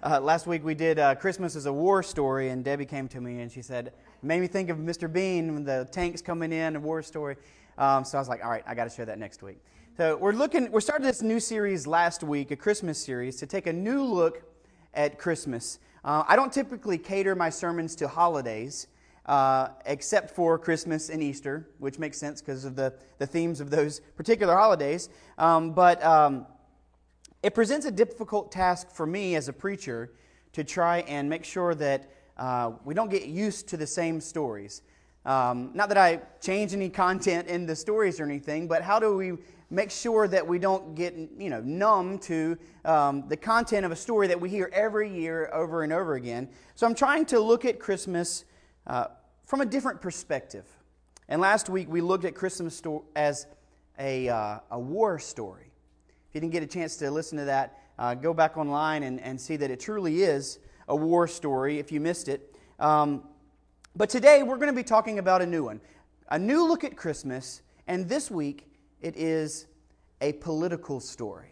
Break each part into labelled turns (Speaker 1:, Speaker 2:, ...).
Speaker 1: Last week we did Christmas as a War Story, and Debbie came to me and she said, made me think of Mr. Bean, the tanks coming in, a war story. So I was like, all right, I got to share that next week. So we started this new series last week, a Christmas series, to take a new look at Christmas. I don't typically cater my sermons to holidays, except for Christmas and Easter, which makes sense because of the themes of those particular holidays. But it presents a difficult task for me as a preacher to try and make sure that we don't get used to the same stories. Not that I change any content in the stories or anything, but how do we make sure that we don't get numb to the content of a story that we hear every year over and over again? So I'm trying to look at Christmas from a different perspective. And last week we looked at Christmas as a war story. If you didn't get a chance to listen to that, go back online and see that it truly is a war story if you missed it. But today we're going to be talking about a new one. A new look at Christmas, and this week it is a political story.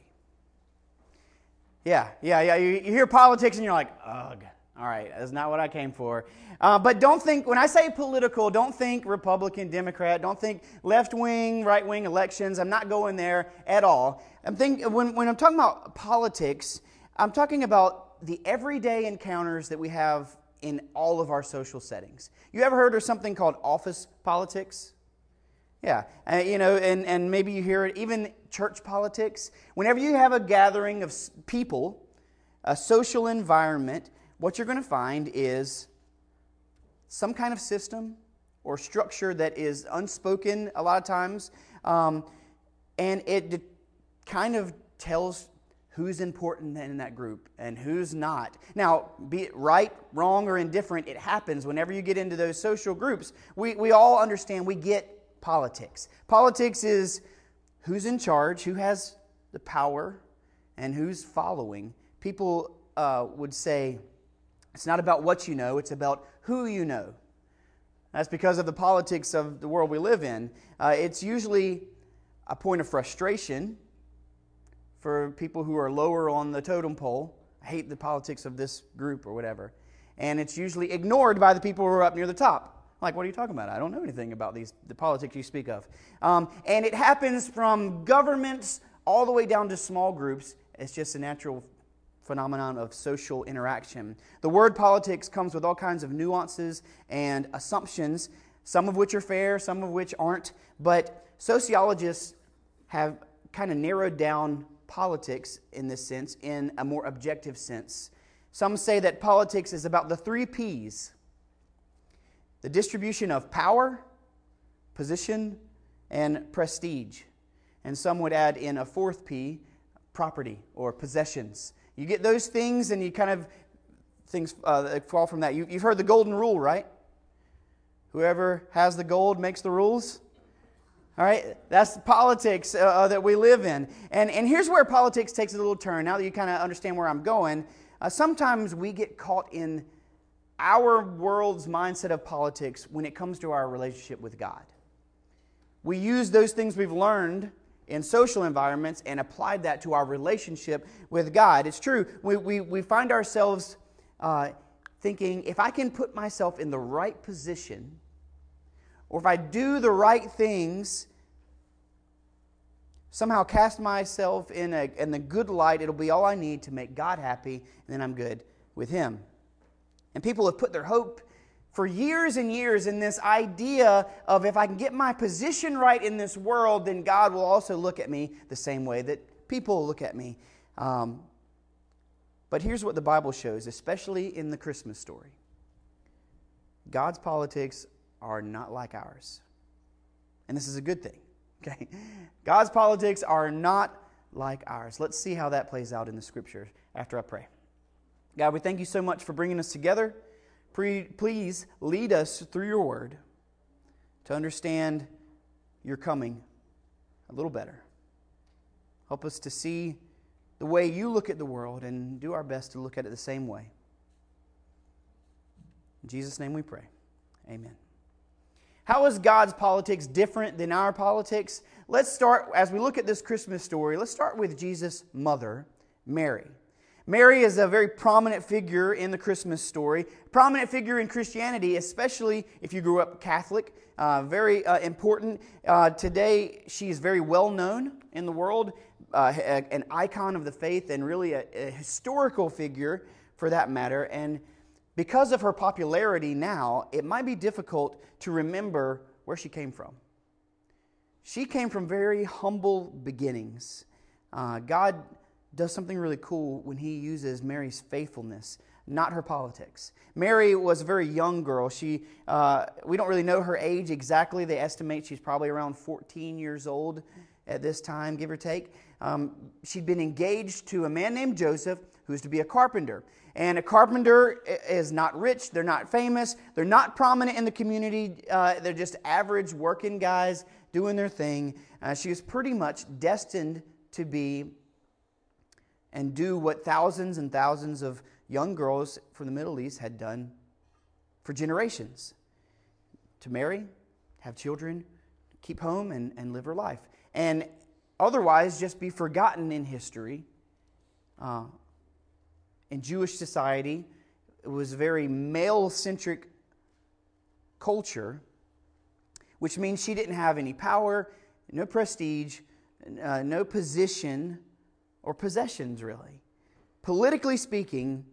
Speaker 1: Yeah. You hear politics and you're like, ugh. All right, that's not what I came for. But don't think, when I say political, don't think Republican, Democrat, don't think left-wing, right-wing elections. I'm not going there at all. When I'm talking about politics, I'm talking about the everyday encounters that we have in all of our social settings. You ever heard of something called office politics? Yeah, and maybe you hear it, even church politics. Whenever you have a gathering of people, a social environment, what you're going to find is some kind of system or structure that is unspoken a lot of times, and it kind of tells who's important in that group and who's not. Now, be it right, wrong, or indifferent, it happens whenever you get into those social groups. We all understand, we get politics. Politics is who's in charge, who has the power, and who's following. People would say, it's not about what you know, it's about who you know. That's because of the politics of the world we live in. It's usually a point of frustration for people who are lower on the totem pole. I hate the politics of this group or whatever. And it's usually ignored by the people who are up near the top. Like, what are you talking about? I don't know anything about the politics you speak of. And it happens from governments all the way down to small groups. It's just a natural phenomenon of social interaction. The word politics comes with all kinds of nuances and assumptions, some of which are fair, some of which aren't. But sociologists have kind of narrowed down politics in this sense, in a more objective sense. Some say that politics is about the 3 Ps: the distribution of power, position, and prestige. And some would add in a 4th P, property or possessions. You get those things and you kind of, things fall from that. You've heard the golden rule, right? Whoever has the gold makes the rules. All right, that's politics that we live in. And here's where politics takes a little turn. Now that you kind of understand where I'm going, sometimes we get caught in our world's mindset of politics when it comes to our relationship with God. We use those things we've learned in social environments and applied that to our relationship with God. It's true, we find ourselves thinking, if I can put myself in the right position, or if I do the right things, somehow cast myself in the good light, it'll be all I need to make God happy, and then I'm good with Him. And people have put their hope for years and years in this idea of, if I can get my position right in this world, then God will also look at me the same way that people look at me. But here's what the Bible shows, especially in the Christmas story. God's politics are not like ours. And this is a good thing. Okay? God's politics are not like ours. Let's see how that plays out in the Scriptures after I pray. God, we thank you so much for bringing us together. Please lead us through your word to understand your coming a little better. Help us to see the way you look at the world and do our best to look at it the same way. In Jesus' name we pray. Amen. How is God's politics different than our politics? Let's start, as we look at this Christmas story, let's start with Jesus' mother, Mary. Mary is a very prominent figure in the Christmas story, prominent figure in Christianity, especially if you grew up Catholic. Very important. Today, she is very well known in the world, an icon of the faith, and really a historical figure for that matter. And because of her popularity now, it might be difficult to remember where she came from. She came from very humble beginnings. God does something really cool when He uses Mary's faithfulness, not her politics. Mary was a very young girl. We don't really know her age exactly. They estimate she's probably around 14 years old at this time, give or take. She'd been engaged to a man named Joseph, who's to be a carpenter. And a carpenter is not rich, they're not famous, they're not prominent in the community, they're just average working guys doing their thing. She was pretty much destined to be and do what thousands and thousands of young girls from the Middle East had done for generations. To marry, have children, keep home, and live her life. And otherwise just be forgotten in history. In Jewish society, it was a very male-centric culture, which means she didn't have any power, no prestige, no position, or possessions, really. Politically speaking,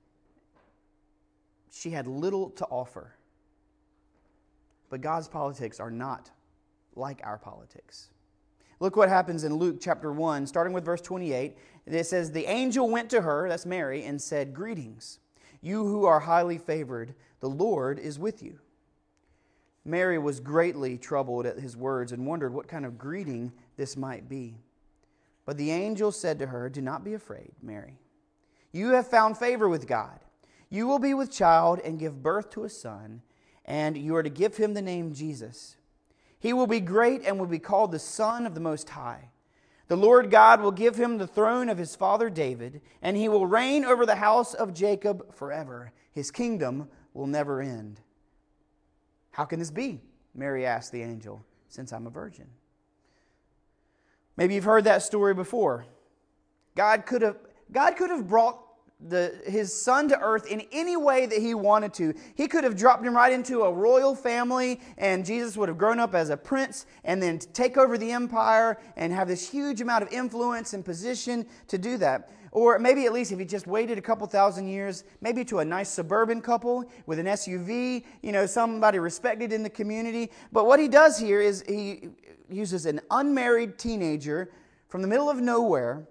Speaker 1: she had little to offer. But God's politics are not like our politics. Look what happens in Luke chapter 1, starting with verse 28. It says, "The angel went to her," that's Mary, "and said, 'Greetings, you who are highly favored, the Lord is with you.' Mary was greatly troubled at his words and wondered what kind of greeting this might be. But the angel said to her, 'Do not be afraid, Mary. You have found favor with God. You will be with child and give birth to a son, and you are to give him the name Jesus. He will be great and will be called the Son of the Most High. The Lord God will give him the throne of his father David, and he will reign over the house of Jacob forever. His kingdom will never end.' 'How can this be?' Mary asked the angel, 'since I'm a virgin?'" Maybe you've heard that story before. God could have brought His Son to earth in any way that He wanted to. He could have dropped Him right into a royal family, and Jesus would have grown up as a prince and then take over the empire and have this huge amount of influence and position to do that. Or maybe at least if He just waited a couple thousand years, maybe to a nice suburban couple with an SUV, somebody respected in the community. But what He does here is He uses an unmarried teenager from the middle of nowhere.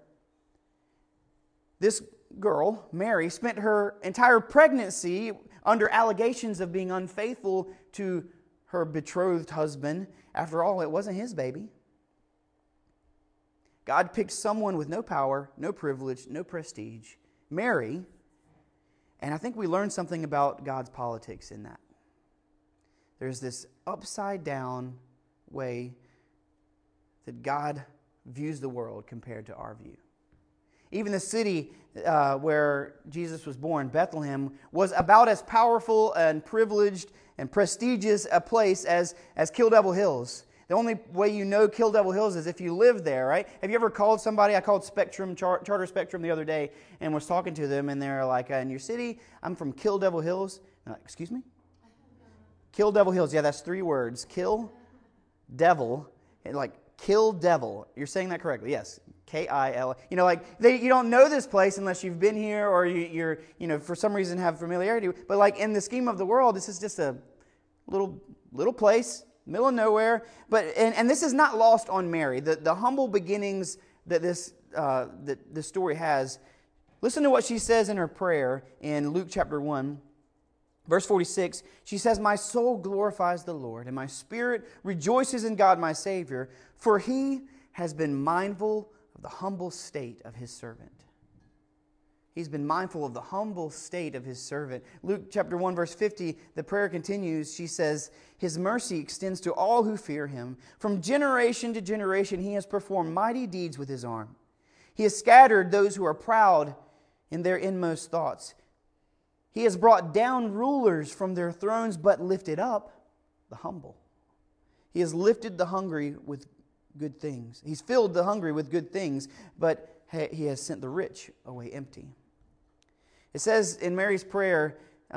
Speaker 1: This girl, Mary, spent her entire pregnancy under allegations of being unfaithful to her betrothed husband. After all, it wasn't his baby. God picked someone with no power, no privilege, no prestige, Mary, and I think we learned something about God's politics in that. There's this upside down way that God views the world compared to our view. Even the city where Jesus was born, Bethlehem, was about as powerful and privileged and prestigious a place as Kill Devil Hills. The only way you know Kill Devil Hills is if you live there, right? Have you ever called somebody? I called Spectrum, Charter Spectrum the other day, and was talking to them, and they're like, "In your city, I'm from Kill Devil Hills." And I'm like, "Excuse me?" Kill Devil Hills. Yeah, that's 3 words. Kill, devil, and Kill Devil. You're saying that correctly. Yes. K-I-L. You don't know this place unless you've been here or you're for some reason have familiarity. But in the scheme of the world, this is just a little place, middle of nowhere. But and this is not lost on Mary. The humble beginnings that this story has. Listen to what she says in her prayer in Luke chapter 1. Verse 46, she says, "My soul glorifies the Lord, and my spirit rejoices in God my Savior, for He has been mindful of the humble state of His servant." He's been mindful of the humble state of His servant. Luke chapter 1, verse 50, the prayer continues. She says, "His mercy extends to all who fear Him. From generation to generation He has performed mighty deeds with His arm. He has scattered those who are proud in their inmost thoughts. He has brought down rulers from their thrones, but lifted up the humble. He has lifted the hungry with good things. He's filled the hungry with good things, but He has sent the rich away empty." It says in Mary's prayer,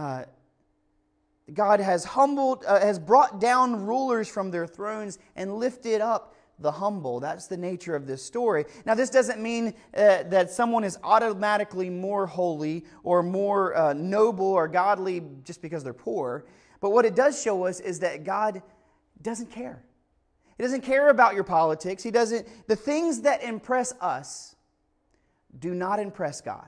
Speaker 1: God has brought down rulers from their thrones and lifted up the humble. That's the nature of this story. Now, this doesn't mean that someone is automatically more holy or more noble or godly just because they're poor. But what it does show us is that God doesn't care. He doesn't care about your politics. The things that impress us do not impress God.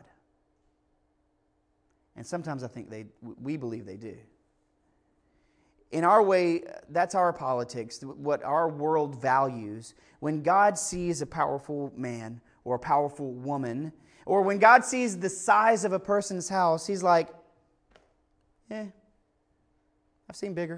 Speaker 1: And sometimes I think we believe they do. In our way, that's our politics, what our world values. When God sees a powerful man or a powerful woman, or when God sees the size of a person's house, He's like, I've seen bigger.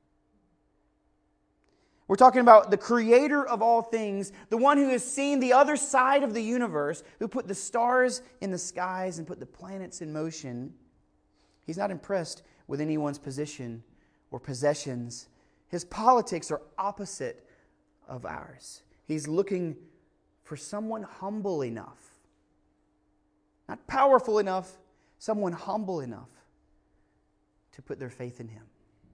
Speaker 1: We're talking about the creator of all things, the one who has seen the other side of the universe, who put the stars in the skies and put the planets in motion. He's not impressed with anyone's position or possessions. His politics are opposite of ours. He's looking for someone humble enough, not powerful enough, someone humble enough to put their faith in Him.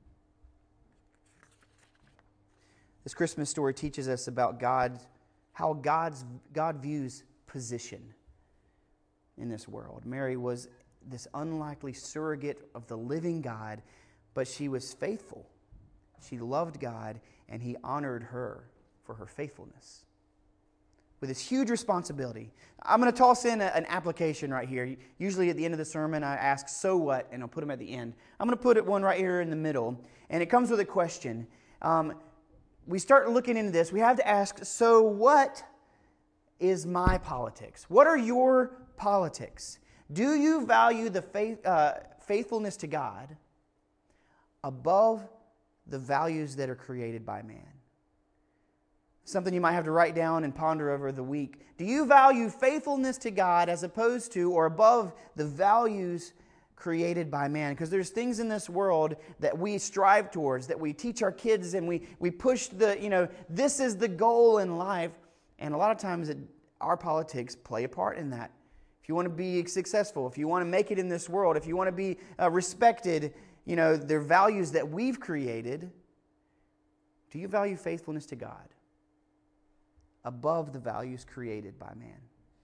Speaker 1: This Christmas story teaches us about God, how God views position in this world. Mary was this unlikely surrogate of the living God, but she was faithful. She loved God, and He honored her for her faithfulness. With this huge responsibility. I'm going to toss in an application right here. Usually at the end of the sermon, I ask, so what? And I'll put them at the end. I'm going to put one right here in the middle. And it comes with a question. We start looking into this. We have to ask, so what is my politics? What are your politics? Do you value the faithfulness to God above the values that are created by man? Something you might have to write down and ponder over the week. Do you value faithfulness to God as opposed to or above the values created by man? Because there's things in this world that we strive towards, that we teach our kids, and we push this is the goal in life. And a lot of times our politics play a part in that. If you want to be successful, if you want to make it in this world, if you want to be respected, their values that we've created. Do you value faithfulness to God above the values created by man?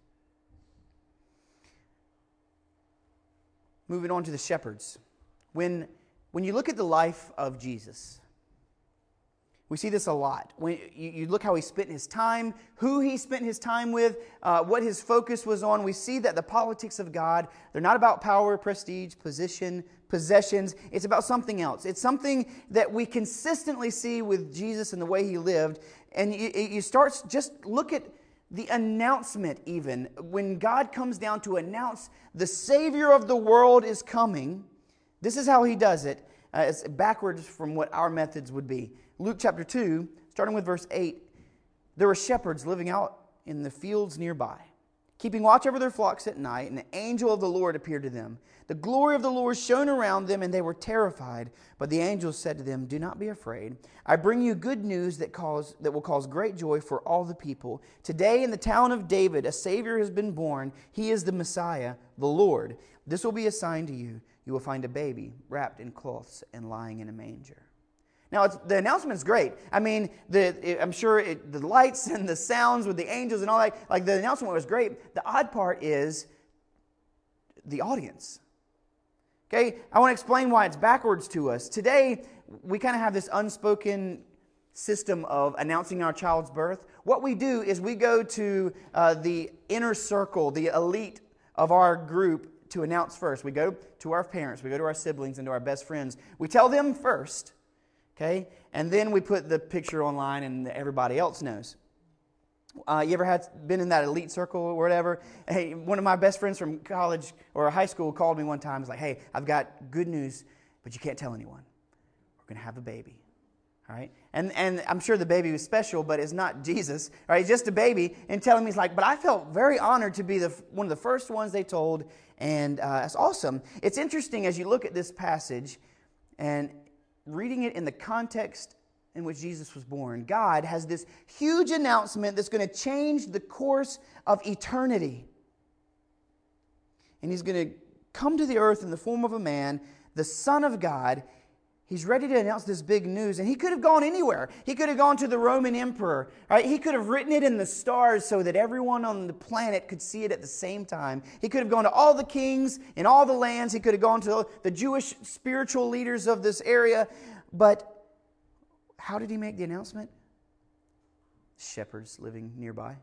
Speaker 1: Moving on to the shepherds. When you look at the life of Jesus, we see this a lot. When you look how He spent His time, who He spent His time with, what His focus was on, we see that the politics of God, they're not about power, prestige, position, possessions. It's about something else. It's something that we consistently see with Jesus and the way He lived. And you start, just look at the announcement even. When God comes down to announce the Savior of the world is coming, this is how He does it. It's backwards from what our methods would be. Luke chapter 2, starting with verse 8, there were shepherds living out in the fields nearby, keeping watch over their flocks at night, and the angel of the Lord appeared to them. The glory of the Lord shone around them, and they were terrified. But the angel said to them, "Do not be afraid. I bring you good news that will cause great joy for all the people. Today in the town of David, a Savior has been born. He is the Messiah, the Lord. This will be a sign to you. You will find a baby wrapped in cloths and lying in a manger." Now, the announcement is great. I mean, I'm sure the lights and the sounds with the angels and all that, like the announcement was great. The odd part is the audience. Okay, I want to explain why it's backwards to us. Today, we kind of have this unspoken system of announcing our child's birth. What we do is we go to the inner circle, the elite of our group to announce first. We go to our parents, we go to our siblings and to our best friends. We tell them first. Okay, and then we put the picture online and everybody else knows. You ever been in that elite circle or whatever? Hey, one of my best friends from college or high school called me one time. He's like, "Hey, I've got good news, but you can't tell anyone. We're going to have a baby." All right, and I'm sure the baby was special, but it's not Jesus. All right, just a baby. And telling me, he's like, "But I felt very honored to be one of the first ones they told, and that's awesome." It's interesting as you look at this passage and reading it in the context in which Jesus was born. God has this huge announcement that's going to change the course of eternity. And He's going to come to the earth in the form of a man, the Son of God. He's ready to announce this big news, and he could have gone anywhere. He could have gone to the Roman emperor, right? He could have written it in the stars so that everyone on the planet could see it at the same time. He could have gone to all the kings in all the lands. He could have gone to the Jewish spiritual leaders of this area. But how did he make the announcement? Shepherds living nearby.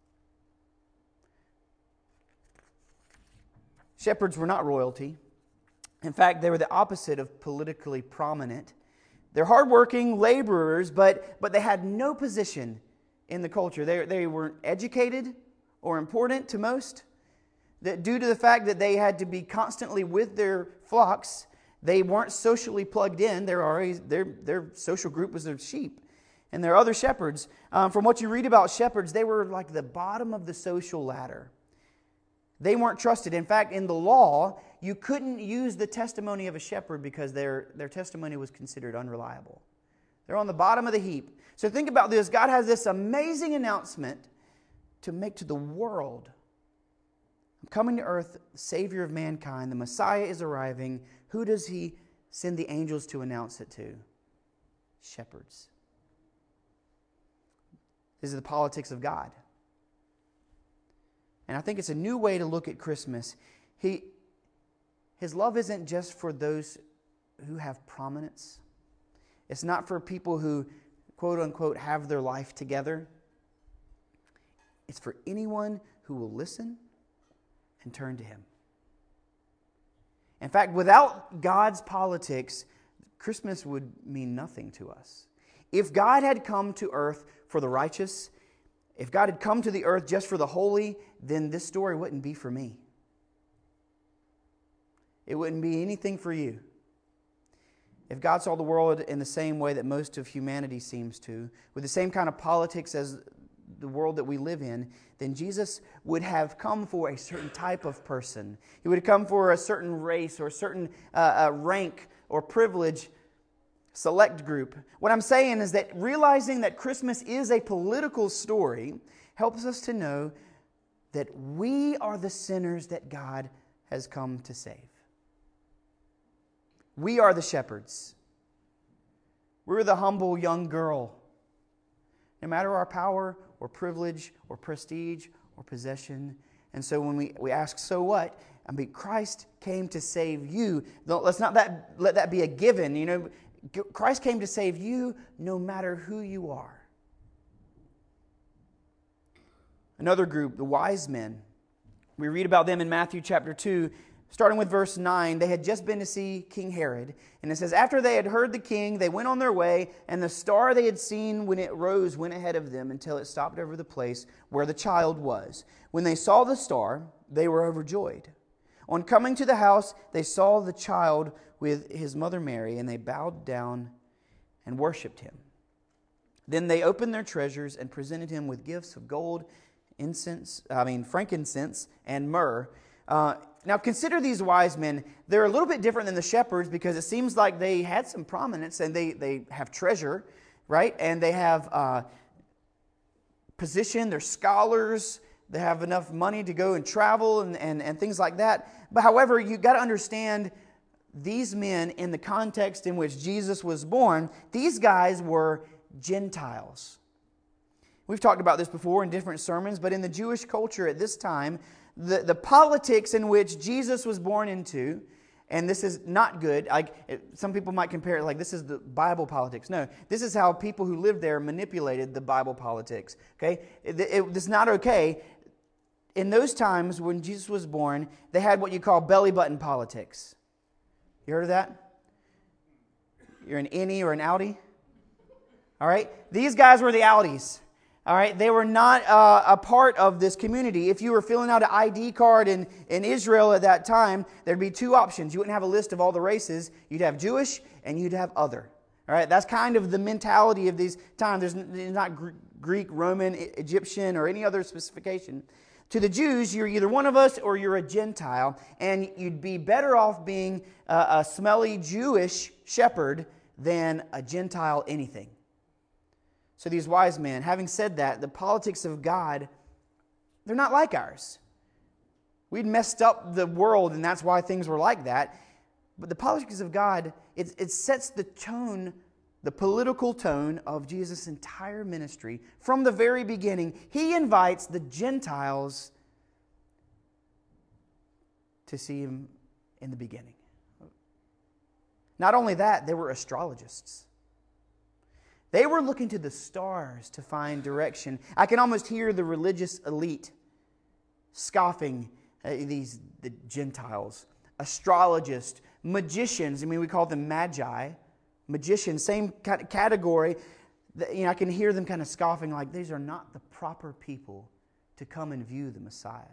Speaker 1: Shepherds were not royalty. In fact, they were the opposite of politically prominent. They're hardworking laborers, but they had no position in the culture. They weren't educated or important to most. That due to the fact that they had to be constantly with their flocks, they weren't socially plugged in. Their social group was their sheep. And there are other shepherds. From what you read about shepherds, they were like the bottom of the social ladder. They weren't trusted. In fact, in the law, you couldn't use the testimony of a shepherd because their testimony was considered unreliable. They're on the bottom of the heap. So think about this. God has this amazing announcement to make to the world. I'm coming to earth, the Savior of mankind. The Messiah is arriving. Who does He send the angels to announce it to? Shepherds. This is the politics of God. And I think it's a new way to look at Christmas. His love isn't just for those who have prominence. It's not for people who, quote unquote, have their life together. It's for anyone who will listen and turn to Him. In fact, without God's politics, Christmas would mean nothing to us. If God had come to earth for the righteous, if God had come to the earth just for the holy, then this story wouldn't be for me. It wouldn't be anything for you. If God saw the world in the same way that most of humanity seems to, with the same kind of politics as the world that we live in, then Jesus would have come for a certain type of person. He would have come for a certain race or a certain rank or privilege, select group. What I'm saying is that realizing that Christmas is a political story helps us to know that we are the sinners that God has come to save. We are the shepherds. We're the humble young girl. No matter our power or privilege or prestige or possession. And so when we ask, so what? I mean, Christ came to save you. Let's not let that be a given, you know. Christ came to save you no matter who you are. Another group, the wise men. We read about them in Matthew chapter 2, starting with verse 9. They had just been to see King Herod. And it says, after they had heard the king, they went on their way, and the star they had seen when it rose went ahead of them until it stopped over the place where the child was. When they saw the star, they were overjoyed. On coming to the house, they saw the child with his mother Mary, and they bowed down and worshipped him. Then they opened their treasures and presented him with gifts of gold, frankincense, and myrrh. Now consider these wise men. They're a little bit different than the shepherds because it seems like they had some prominence and they have treasure, right? And they have position, they're scholars, they have enough money to go and travel and things like that. But however, you've got to understand these men in the context in which Jesus was born, these guys were Gentiles. We've talked about this before in different sermons, but in the Jewish culture at this time, the politics in which Jesus was born into, and this is not good. Some people might compare it like this is the Bible politics. No, this is how people who lived there manipulated the Bible politics. Okay, it's not okay. In those times when Jesus was born, they had what you call belly button politics. You heard of that? You're an innie or an outie? All right? These guys were the outies. All right? They were not a part of this community. If you were filling out an ID card in Israel at that time, there'd be two options. You wouldn't have a list of all the races. You'd have Jewish and you'd have other. All right? That's kind of the mentality of these times. There's not Greek, Roman, Egyptian, or any other specification. To the Jews, you're either one of us or you're a Gentile, and you'd be better off being a smelly Jewish shepherd than a Gentile anything. So these wise men, having said that, the politics of God, they're not like ours. We'd messed up the world, and that's why things were like that. But the politics of God, it sets the tone, the political tone of Jesus' entire ministry. From the very beginning, He invites the Gentiles to see Him in the beginning. Not only that, they were astrologists. They were looking to the stars to find direction. I can almost hear the religious elite scoffing the Gentiles. Astrologists, magicians, we call them magi. Magicians, same kind of category. I can hear them kind of scoffing like, these are not the proper people to come and view the Messiah.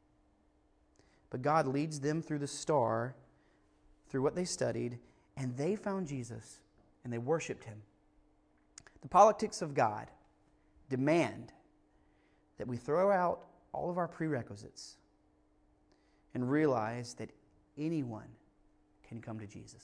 Speaker 1: But God leads them through the star, through what they studied, and they found Jesus, and they worshiped Him. The politics of God demand that we throw out all of our prerequisites and realize that anyone can come to Jesus.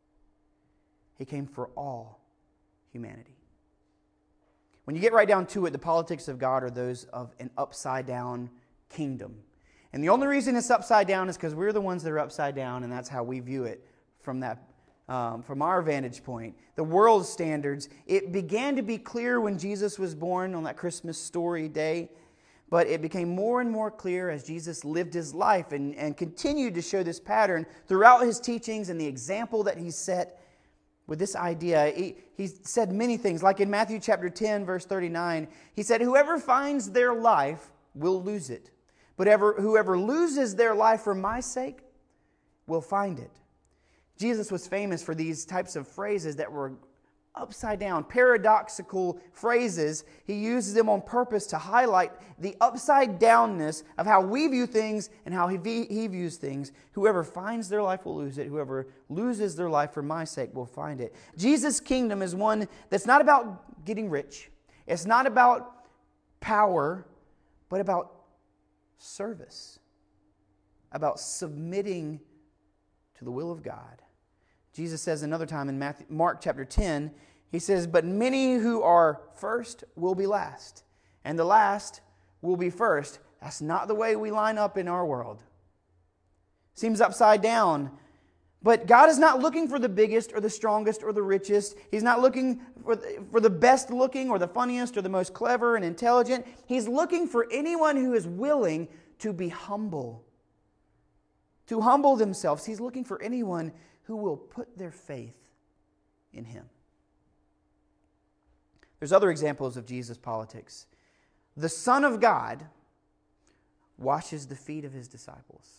Speaker 1: He came for all humanity. When you get right down to it, the politics of God are those of an upside-down kingdom. And the only reason it's upside down is because we're the ones that are upside down, and that's how we view it from our vantage point. The world's standards, it began to be clear when Jesus was born on that Christmas story day, but it became more and more clear as Jesus lived His life and continued to show this pattern throughout His teachings and the example that He set with this idea. He said many things, like in Matthew chapter 10, verse 39, He said, "Whoever finds their life will lose it. But whoever loses their life for my sake will find it." Jesus was famous for these types of phrases that were upside down, paradoxical phrases. He uses them on purpose to highlight the upside downness of how we view things and how He views things. Whoever finds their life will lose it. Whoever loses their life for my sake will find it. Jesus' kingdom is one that's not about getting rich. It's not about power, but about service, about submitting to the will of God. Jesus says another time in Mark chapter 10, He says, "But many who are first will be last, and the last will be first." That's not the way we line up in our world. Seems upside down. But God is not looking for the biggest or the strongest or the richest. He's not looking for the best looking or the funniest or the most clever and intelligent. He's looking for anyone who is willing to be humble, to humble themselves. He's looking for anyone who will put their faith in Him. There's other examples of Jesus' politics. The Son of God washes the feet of His disciples.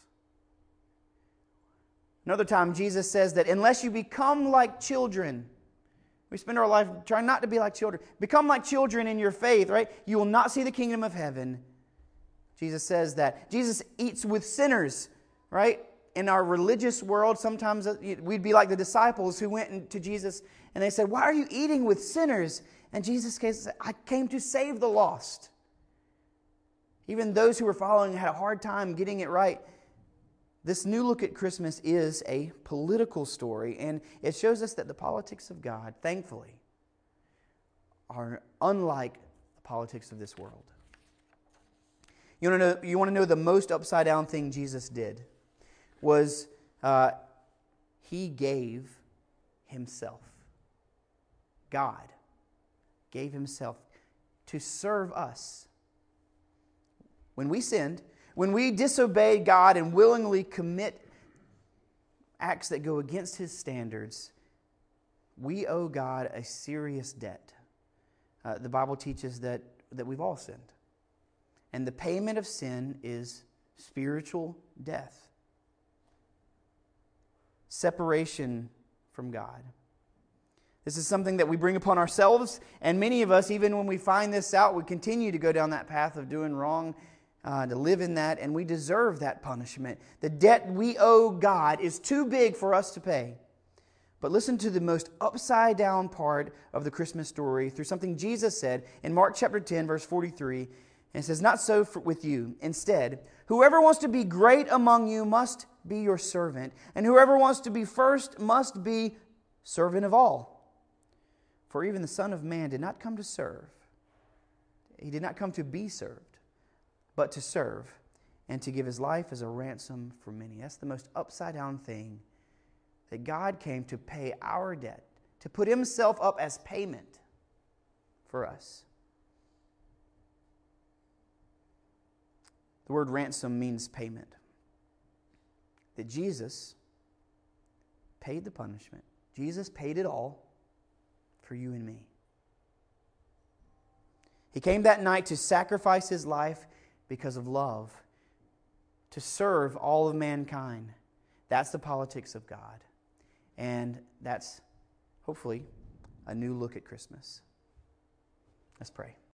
Speaker 1: Another time, Jesus says that unless you become like children, we spend our life trying not to be like children. Become like children in your faith, right? You will not see the kingdom of heaven. Jesus says that. Jesus eats with sinners, right? In our religious world, sometimes we'd be like the disciples who went to Jesus and they said, "Why are you eating with sinners?" And Jesus said, "I came to save the lost." Even those who were following had a hard time getting it right. This new look at Christmas is a political story, and it shows us that the politics of God, thankfully, are unlike the politics of this world. You want to know the most upside down thing Jesus did was He gave Himself. God gave Himself to serve us. When we sinned, when we disobey God and willingly commit acts that go against His standards, we owe God a serious debt. The Bible teaches that we've all sinned. And the payment of sin is spiritual death. Separation from God. This is something that we bring upon ourselves, and many of us, even when we find this out, we continue to go down that path of doing wrong, to live in that, and we deserve that punishment. The debt we owe God is too big for us to pay. But listen to the most upside down part of the Christmas story through something Jesus said in Mark chapter 10, verse 43. And it says, "Not so with you. Instead, whoever wants to be great among you must be your servant, and whoever wants to be first must be servant of all. For even the Son of Man did not come to serve. He did not come to be served, but to serve, and to give his life as a ransom for many. That's the most upside down thing, that God came to pay our debt, to put himself up as payment for us. The word ransom means payment. That Jesus paid the punishment. Jesus paid it all for you and me. He came that night to sacrifice his life because of love, to serve all of mankind. That's the politics of God. And that's, hopefully, a new look at Christmas. Let's pray.